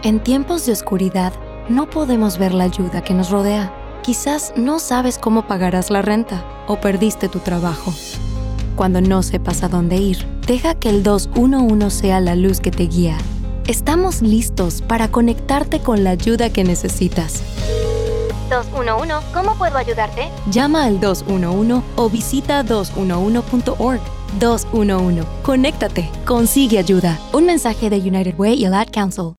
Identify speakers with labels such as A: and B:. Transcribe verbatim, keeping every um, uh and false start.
A: En tiempos de oscuridad, no podemos ver la ayuda que nos rodea. Quizás no sabes cómo pagarás la renta o perdiste tu trabajo. Cuando no sepas a dónde ir, deja que el dos uno uno sea la luz que te guía. Estamos listos para conectarte con la ayuda que necesitas.
B: dos uno uno, ¿cómo puedo ayudarte?
A: Llama al dos uno uno o visita dos uno uno punto org. dos uno uno. Conéctate. Consigue ayuda. Un mensaje de United Way y el Ad Council.